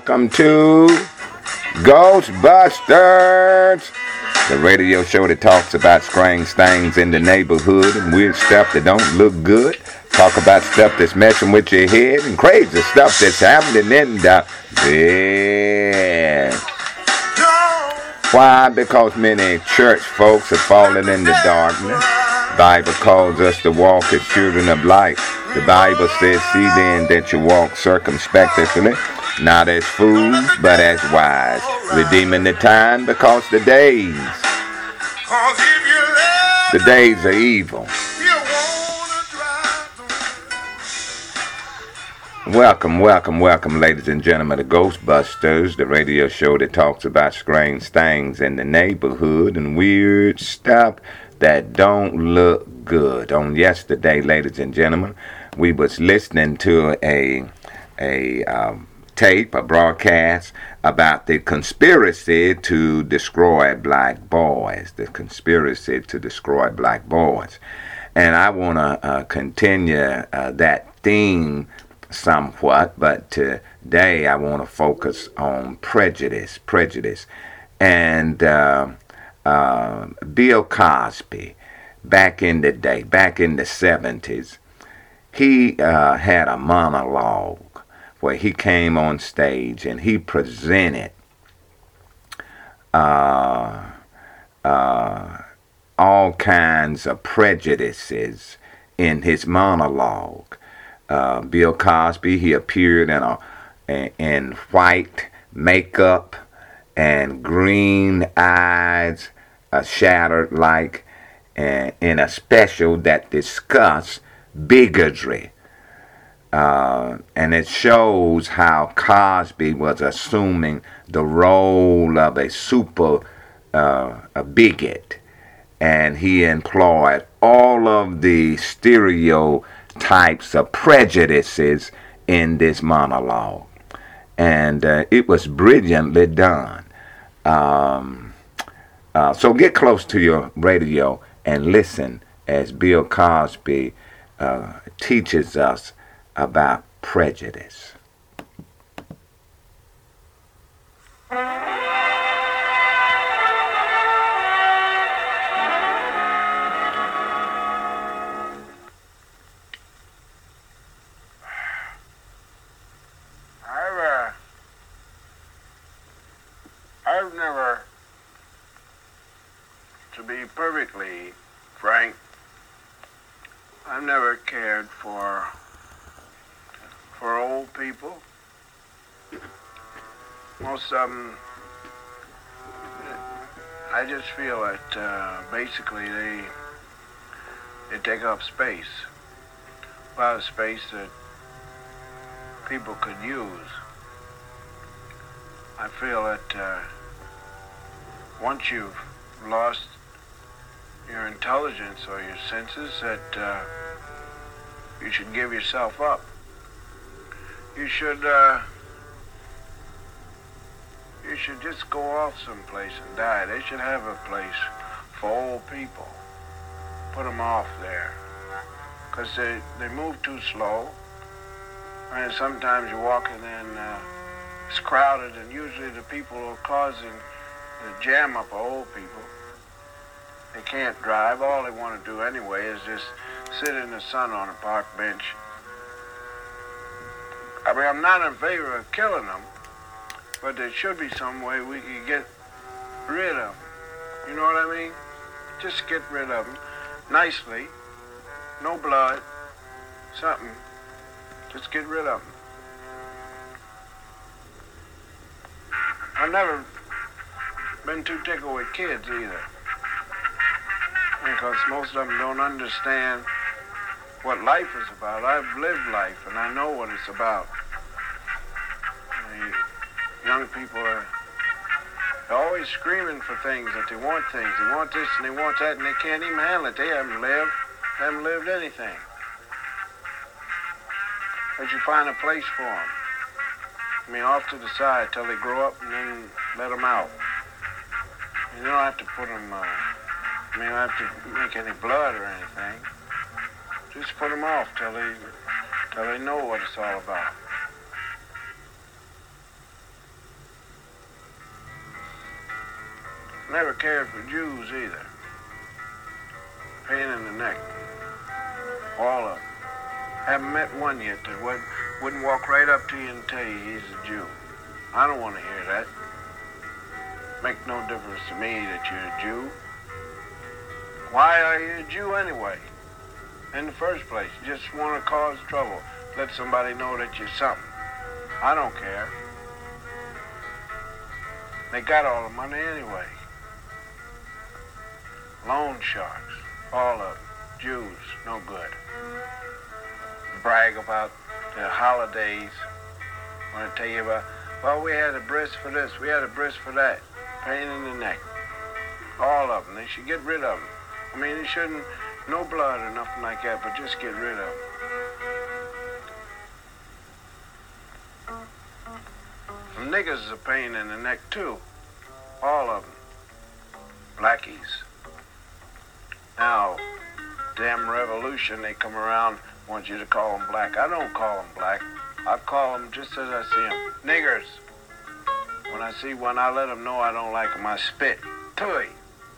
welcome to Ghostbusters, the radio show that talks about strange things in the neighborhood and weird stuff that don't look good. Talk about stuff that's messing with your head and crazy stuff that's happening in the bed. Why? Because many church folks are falling into darkness. The Bible calls us to walk as children of light. The Bible says, see then that you walk circumspectly, not as fools, but as wise, redeeming the time because the days are evil. Welcome, ladies and gentlemen, to Ghostbusters, the radio show that talks about strange things in the neighborhood and weird stuff that don't look good. On yesterday, ladies and gentlemen, we was listening to a tape, a broadcast about the conspiracy to destroy black boys. The conspiracy to destroy black boys. And I want to continue that theme somewhat, but today I want to focus on prejudice. And Bill Cosby, back in the day, back in the 70s, he had a monologue where he came on stage and he presented all kinds of prejudices in his monologue. Bill Cosby, he appeared in white makeup and green eyes, shattered like, in a special that discussed bigotry. And it shows how Cosby was assuming the role of a bigot. And he employed all of the stereotypes of prejudices in this monologue. And it was brilliantly done. So get close to your radio and listen as Bill Cosby teaches us about prejudice. I've never, to be perfectly frank, I've never cared for old people. Most of them, I just feel that basically they take up space, a lot of space that people could use. I feel that once you've lost your intelligence or your senses, that you should give yourself up. You should just go off someplace and die. They should have a place for old people. Put them off there, because they move too slow. And sometimes you're walking and it's crowded, and usually the people who are causing the jam up are old people. They can't drive. All they want to do anyway is just sit in the sun on a park bench. I mean, I'm not in favor of killing them, but there should be some way we could get rid of them. You know what I mean? Just get rid of them nicely. No blood. Something. Just get rid of them. I've never been too tickled with kids either, because most of them don't understand what life is about. I've lived life and I know what it's about. The young people are always screaming for things, that they want things. They want this and they want that, and they can't even handle it. They haven't lived anything. But you find a place for them. I mean, off to the side till they grow up, and then let them out. You don't have to put them, you don't have to make any blood or anything. Just put them off till they know what it's all about. Never cared for Jews either. Pain in the neck. All of them. Haven't met one yet that wouldn't walk right up to you and tell you he's a Jew. I don't want to hear that. Make no difference to me that you're a Jew. Why are you a Jew anyway? In the first place, you just want to cause trouble. Let somebody know that you're something. I don't care. They got all the money anyway. Loan sharks, all of them. Jews, no good. Brag about the holidays. I want to tell you about, well, we had a bris for this, we had a bris for that. Pain in the neck. All of them. They should get rid of them. I mean, they shouldn't, no blood or nothing like that, but just get rid of them. The niggas is a pain in the neck, too. All of them. Blackies. Now, damn revolution, they come around, want you to call them black. I don't call them black. I call them just as I see them. Niggers. When I see one, I let them know I don't like them. I spit. Tui.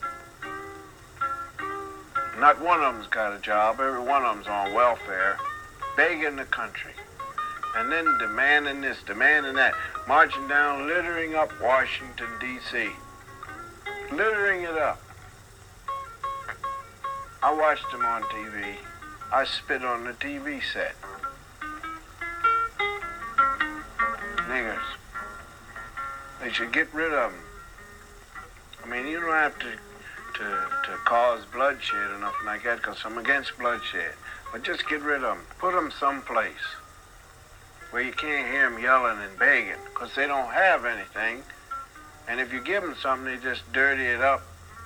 Not one of them's got a job. Every one of them's on welfare, begging the country. And then demanding this, demanding that. Marching down, littering up Washington, D.C. Littering it up. I watched them on TV. I spit on the TV set. Niggers. They should get rid of them. I mean, you don't have to cause bloodshed or nothing like that, because I'm against bloodshed. But just get rid of them. Put them someplace where you can't hear them yelling and begging, because they don't have anything. And if you give them something, they just dirty it up.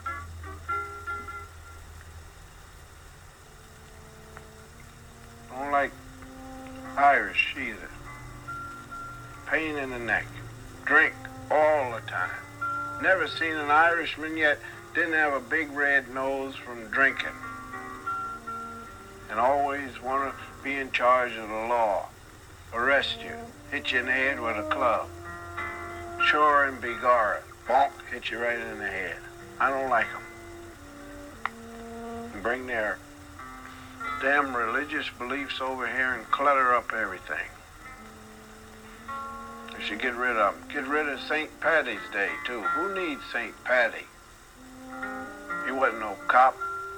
Don't like Irish either. Pain in the neck. Drink all the time. Never seen an Irishman yet didn't have a big red nose from drinking. And always want to be in charge of the law. Arrest you. Hit you in the head with a club. Sure and begorra. Bonk, hit you right in the head. I don't like them. And bring their damn religious beliefs over here and clutter up everything. We should get rid of them. Get rid of St. Paddy's Day, too. Who needs St. Paddy? He wasn't no cop.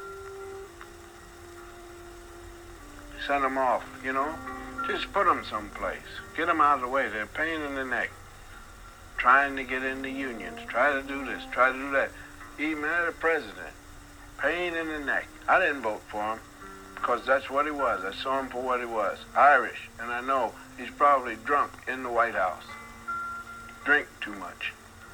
Send him off, you know? Just put them someplace. Get them out of the way. They're a pain in the neck. Trying to get in the unions. Try to do this. Try to do that. Even the president. Pain in the neck. I didn't vote for him because that's what he was. I saw him for what he was. Irish. And I know he's probably drunk in the White House. Drink too much.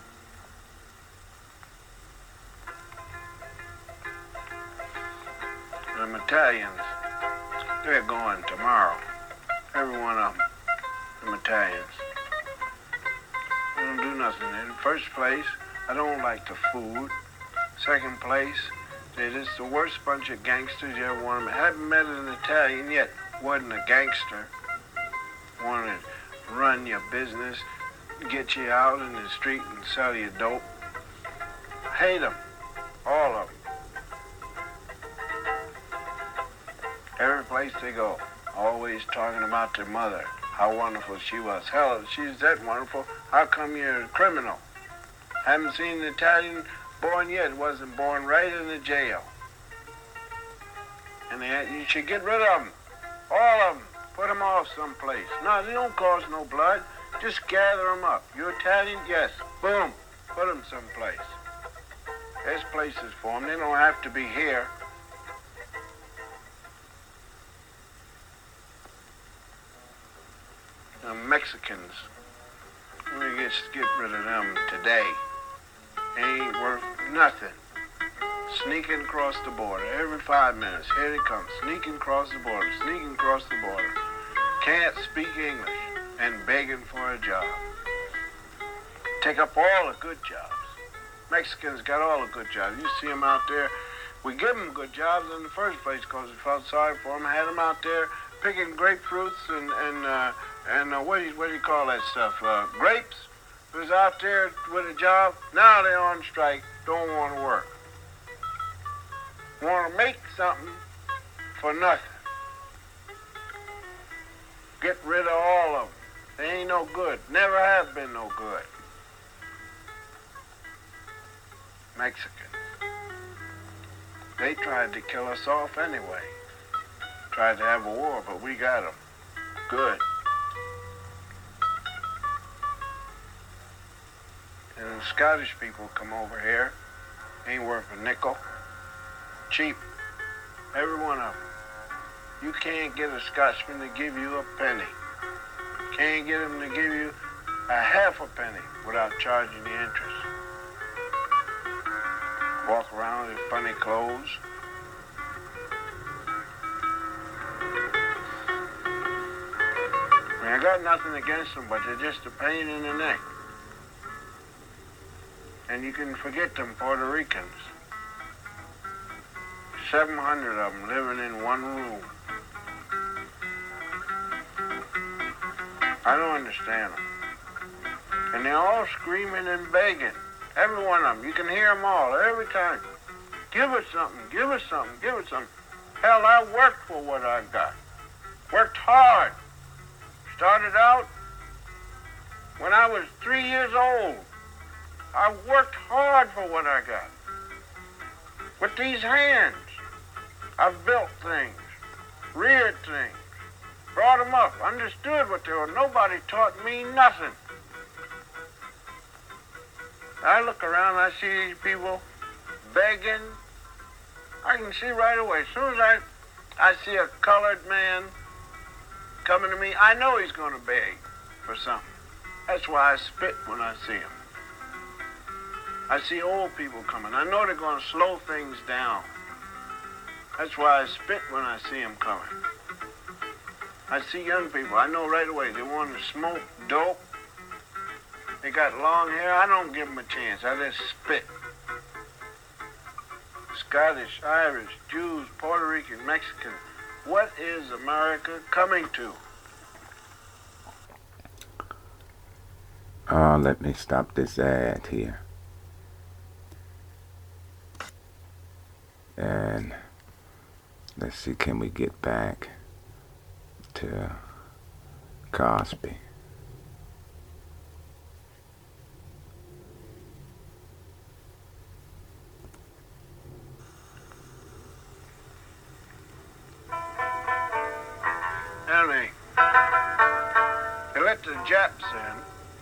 Them Italians, they're going tomorrow. Every one of them. Them Italians. They don't do nothing. In the first place, I don't like the food. Second place, they're just the worst bunch of gangsters you ever want to meet. I haven't met an Italian yet. Wasn't a gangster. Wanted to run your business, get you out in the street and sell you dope. I hate them. All of them. Every place they go, always talking about their mother, how wonderful she was. Hell, if she's that wonderful, how come you're a criminal? Haven't seen an Italian born yet, wasn't born right in the jail. And you should get rid of them, all of them. Put them off someplace. No, they don't cause no blood. Just gather them up. You Italian? Yes. Boom. Put them someplace. There's places for them. They don't have to be here. The Mexicans, we just get rid of them today. They ain't worth nothing. Sneaking across the border every 5 minutes. Here they come, sneaking across the border, sneaking across the border. Can't speak English and begging for a job. Take up all the good jobs. Mexicans got all the good jobs. You see them out there. We give them good jobs in the first place because we felt sorry for them. Had them out there picking grapefruits and what do you call that stuff? Grapes, was out there with a job. Now they're on strike, don't want to work. Want to make something for nothing. Get rid of all of them. They ain't no good. Never have been no good. Mexicans. They tried to kill us off anyway. Tried to have a war, but we got them. Good. And the Scottish people come over here. Ain't worth a nickel. Cheap. Every one of them. You can't get a Scotsman to give you a penny. Can't get him to give you a half a penny without charging the interest. Walk around in funny clothes. I mean, I got nothing against them, but they're just a pain in the neck. And you can forget them Puerto Ricans. 700 of them living in one room. I don't understand them. And they're all screaming and begging. Every one of them. You can hear them all every time. Give us something, give us something, give us something. Hell, I worked for what I got. Worked hard. Started out when I was 3 years old. I worked hard for what I got. With these hands, I've built things, reared things, brought them up, understood what they were. Nobody taught me nothing. I look around, I see these people begging. I can see right away. As soon as I see a colored man coming to me, I know he's going to beg for something. That's why I spit when I see him. I see old people coming. I know they're going to slow things down. That's why I spit when I see them coming. I see young people. I know right away they want to smoke dope. They got long hair. I don't give them a chance. I just spit. Scottish, Irish, Jews, Puerto Rican, Mexican. What is America coming to? Let me stop this ad here. And let's see, can we get back to Cosby? Anyway, they let the Japs in.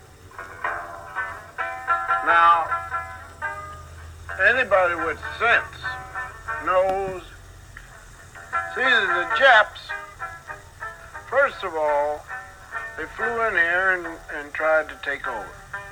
Now, anybody with sense knows, see, the Japs, first of all, they flew in here and tried to take over.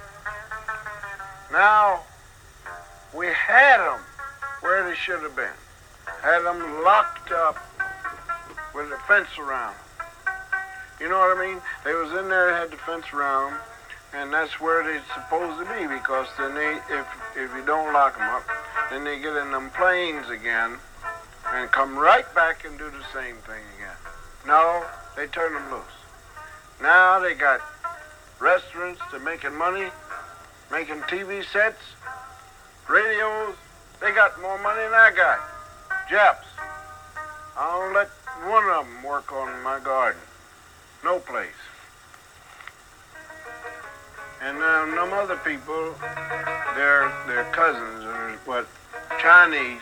Now, we had them where they should have been. Had them locked up with a fence around them. You know what I mean? They was in there, had the fence around them, and that's where they're supposed to be, because then they, if you don't lock them up, then they get in them planes again and come right back and do the same thing again. No, they turn them loose. Now they got restaurants, they're making money, making TV sets, radios. They got more money than I got. Japs. I don't let one of them work on my garden. No place. And them other people, they're cousins or what, Chinese,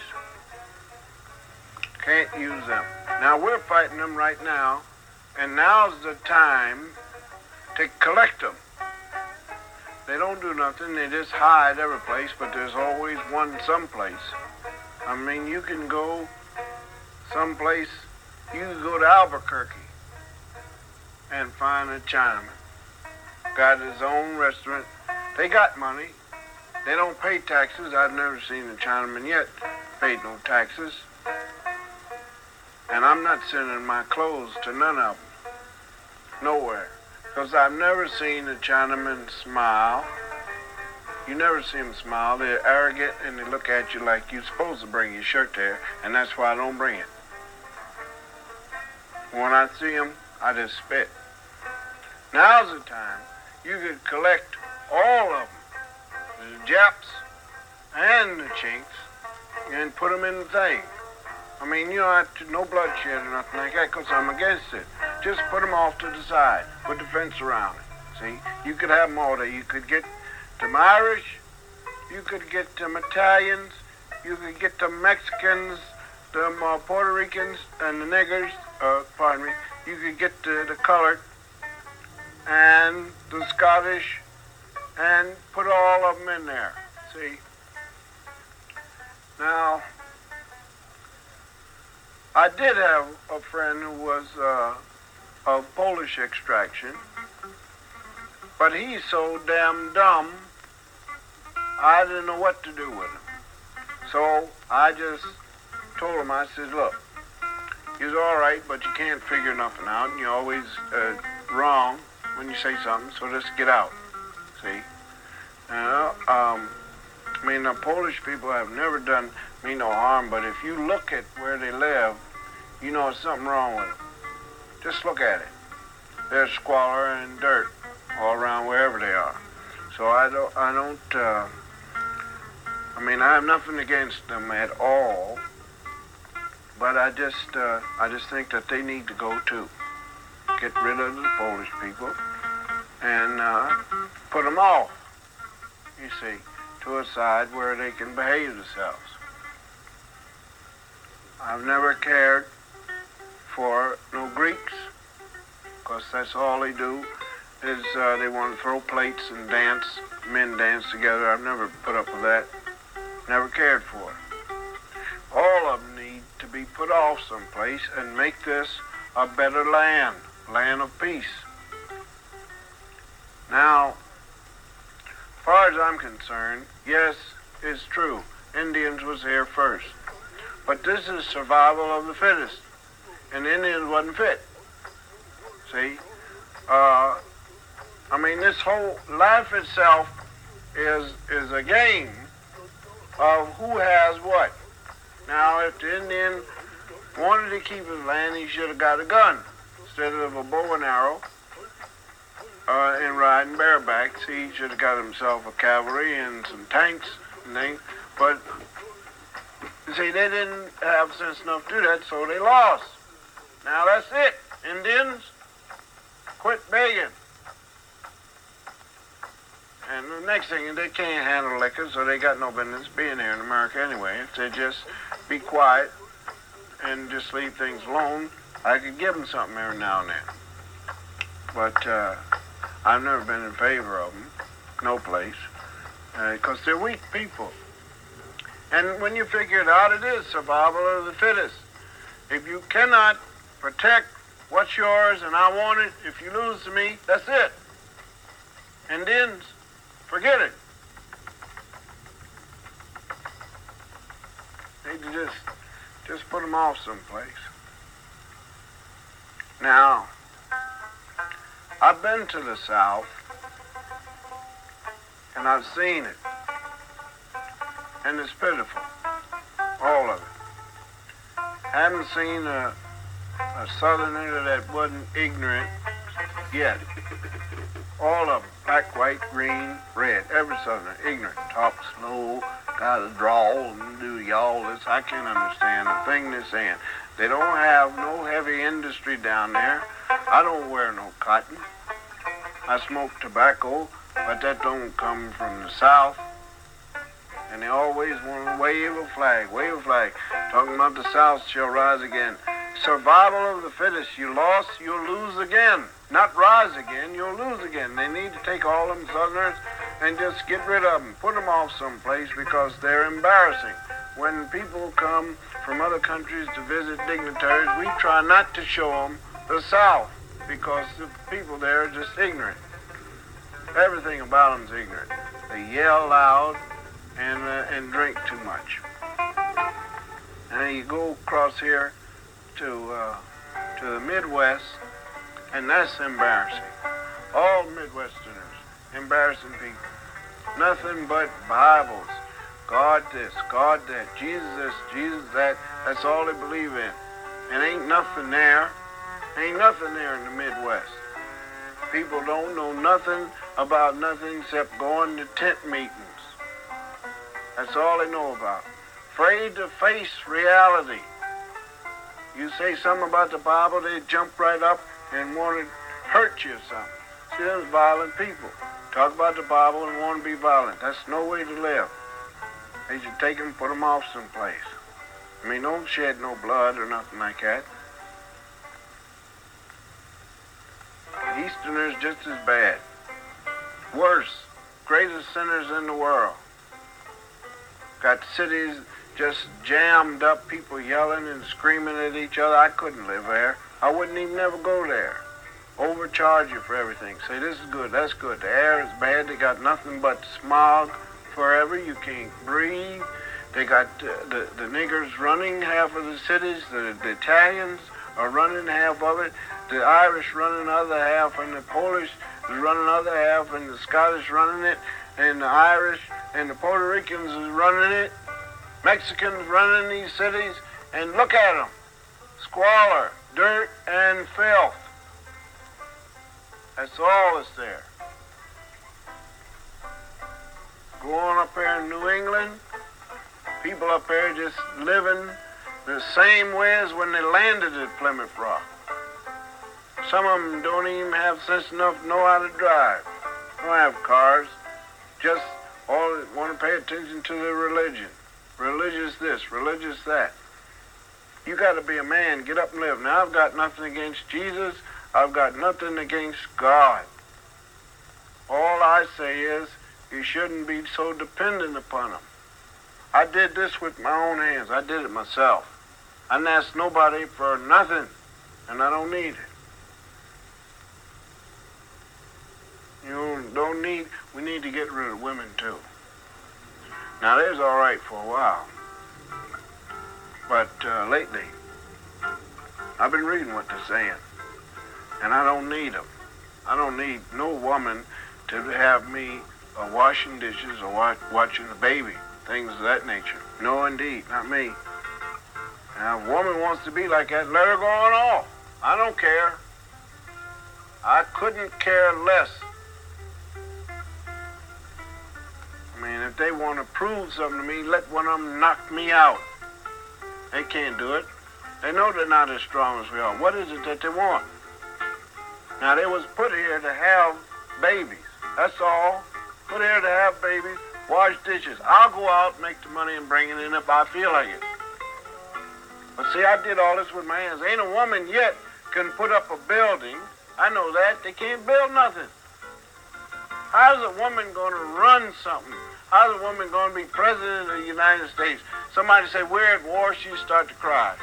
can't use them. Now we're fighting them right now, and now's the time to collect them. They don't do nothing, they just hide every place, but there's always one someplace. I mean, you can go someplace, you can go to Albuquerque and find a Chinaman. Got his own restaurant. They got money. They don't pay taxes. I've never seen a Chinaman yet pay no taxes. And I'm not sending my clothes to none of them. Nowhere. Because I've never seen a Chinaman smile. You never see them smile. They're arrogant and they look at you like you're supposed to bring your shirt there, and that's why I don't bring it. When I see them, I just spit. Now's the time you could collect all of them, the Japs and the Chinks, and put them in the thing. I mean, you don't have to, no bloodshed or nothing like that, because I'm against it. Just put them off to the side. Put the fence around it. See, you could have them all there. You could get them Irish, you could get them Italians, you could get the Mexicans, them Puerto Ricans, and the niggers, pardon me. You could get the colored and the Scottish, and put all of them in there. See? Now, I did have a friend who was of Polish extraction, but he's so damn dumb, I didn't know what to do with him. So I just told him, I said, look, you're all right, but you can't figure nothing out, and you're always wrong when you say something, so just get out, see? I mean, the Polish people have never done me no harm, but if you look at where they live, you know there's something wrong with them. Just look at it. There's squalor and dirt all around wherever they are. So I mean, I have nothing against them at all, but I just think that they need to go too. Get rid of the Polish people and put them off, you see, to a side where they can behave themselves. I've never cared for no Greeks, because that's all they do is they want to throw plates and dance, men dance together. I've never put up with that, never cared for it. All of them need to be put off someplace and make this a better land of peace. Now, as far as I'm concerned, yes, it's true. Indians was here first. But this is survival of the fittest. And the Indians wasn't fit. See? I mean, this whole life itself is a game of who has what. Now, if the Indian wanted to keep his land, he should have got a gun instead of a bow and arrow and riding bareback. See, he should have got himself a cavalry and some tanks and things. But, see, they didn't have sense enough to do that, so they lost. Now, that's it. Indians, quit begging. And the next thing, they can't handle liquor, so they got no business being here in America anyway. If they just be quiet and just leave things alone, I could give them something every now and then. But I've never been in favor of them, no place, because they're weak people. And when you figure it out, it is survival of the fittest. If you cannot protect what's yours and I want it, if you lose to me, that's it. Indians, forget it. Need to just put them off someplace. Now, I've been to the South, and I've seen it. And it's pitiful, all of it. Haven't seen a Southerner that wasn't ignorant yet. All of them, black, white, green, red, every Southerner, ignorant, talk slow, got a drawl and do y'all this. I can't understand a thing they're saying. They don't have no heavy industry down there. I don't wear no cotton. I smoke tobacco, but that don't come from the South. And they always want to wave a flag, talking about the South shall rise again. Survival of the fittest. You lost, you'll lose again. Not rise again, you'll lose again. They need to take all them Southerners and just get rid of them, put them off someplace, because they're embarrassing. When people come from other countries to visit dignitaries, we try not to show them the South, because the people there are just ignorant. Everything about them's ignorant. They yell loud and drink too much. And then you go across here to the Midwest, and that's embarrassing. All Midwesterners, embarrassing people. Nothing but Bibles. God this, God that, Jesus this, Jesus that. That's all they believe in. And ain't nothing there. Ain't nothing there in the Midwest. People don't know nothing about nothing except going to tent meetings. That's all they know about. Afraid to face reality. You say something about the Bible, they jump right up and want to hurt you or something. See, those violent people. Talk about the Bible and want to be violent. That's no way to live. They should take them and put them off someplace. I mean, don't shed no blood or nothing like that. The Easterners just as bad. Worse. Greatest sinners in the world. Got cities just jammed up, people yelling and screaming at each other. I couldn't live there. I wouldn't even ever go there. Overcharge you for everything. Say, this is good, that's good. The air is bad. They got nothing but smog forever. You can't breathe. They got the niggers running half of the cities. The Italians are running half of it. The Irish running the other half, and the Polish is running the other half, and the Scottish running it, and the Irish and the Puerto Ricans is running it. Mexicans running these cities, and look at them. Squalor, dirt, and filth. That's all that's there. Go on up there in New England, people up there just living the same way as when they landed at Plymouth Rock. Some of them don't even have sense enough to know how to drive. Don't have cars. Just all want to pay attention to their religion. Religious this, religious that. You got to be a man, get up and live. Now, I've got nothing against Jesus. I've got nothing against God. All I say is you shouldn't be so dependent upon him. I did this with my own hands. I did it myself. I didn't ask nobody for nothing, and I don't need it. We need to get rid of women too. Now, there's all right for a while. But lately, I've been reading what they're saying. And I don't need them. I don't need no woman to have me washing dishes or watching the baby. Things of that nature. No, indeed, not me. Now, if a woman wants to be like that, let her go on off. I don't care. I couldn't care less. I mean, if they want to prove something to me, let one of them knock me out. They can't do it. They know they're not as strong as we are. What is it that they want? Now, they was put here to have babies. That's all. Put here to have babies, wash dishes. I'll go out, make the money, and bring it in if I feel like it. But see, I did all this with my hands. Ain't a woman yet can put up a building. I know that. They can't build nothing. How's a woman going to run something? How's a woman going to be president of the United States? Somebody say, we're at war, she start to cry.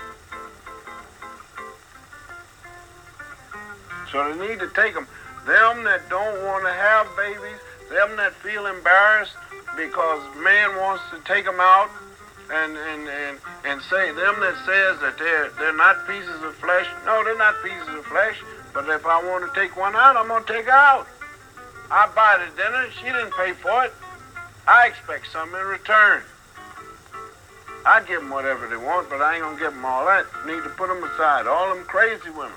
So they need to take them. Them that don't want to have babies, them that feel embarrassed because man wants to take them out and say, them that says that they're not pieces of flesh. No, they're not pieces of flesh. But if I want to take one out, I'm going to take her out. I buy the dinner. She didn't pay for it. I expect something in return. I give them whatever they want, but I ain't going to give them all that. Need to put them aside. All them crazy women.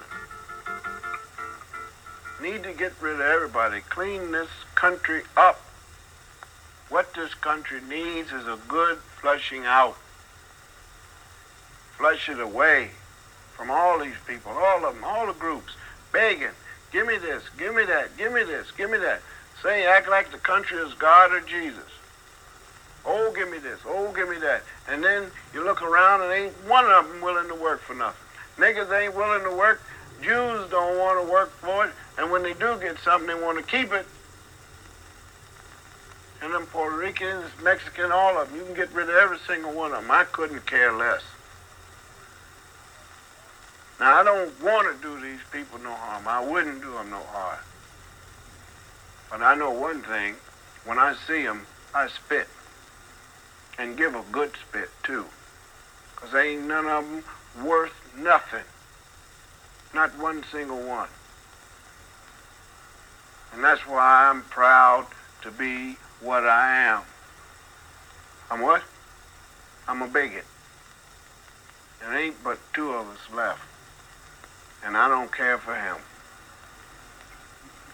Need to get rid of everybody. Clean this country up. What this country needs is a good flushing out. Flush it away from all these people, all of them, all the groups, begging, give me this, give me that, give me this, give me that. Say, act like the country is God or Jesus. Oh, give me this, oh, give me that. And then you look around and ain't one of them willing to work for nothing. Niggas ain't willing to work. Jews don't want to work for it. And when they do get something, they want to keep it. And them Puerto Ricans, Mexican, all of them, you can get rid of every single one of them. I couldn't care less. Now, I don't want to do these people no harm. I wouldn't do them no harm. But I know one thing. When I see them, I spit. And give a good spit, too. Because ain't none of them worth nothing. Not one single one. And that's why I'm proud to be what I am. I'm what? I'm a bigot. There ain't but two of us left. And I don't care for him.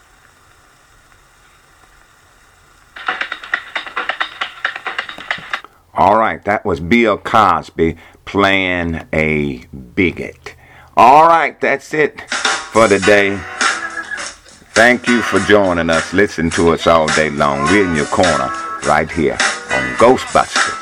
All right, that was Bill Cosby playing a bigot. All right, that's it for today. Thank you for joining us. Listen to us all day long. We're in your corner right here on Ghostbusters.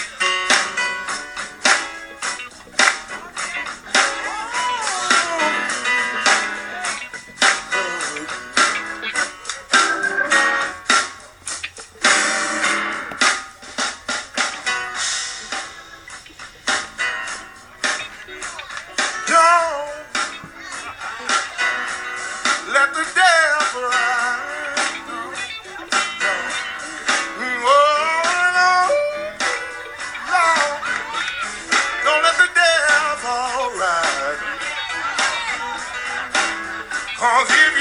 Let the devil ride. Oh, no, no. Don't let the devil ride. 'Cause if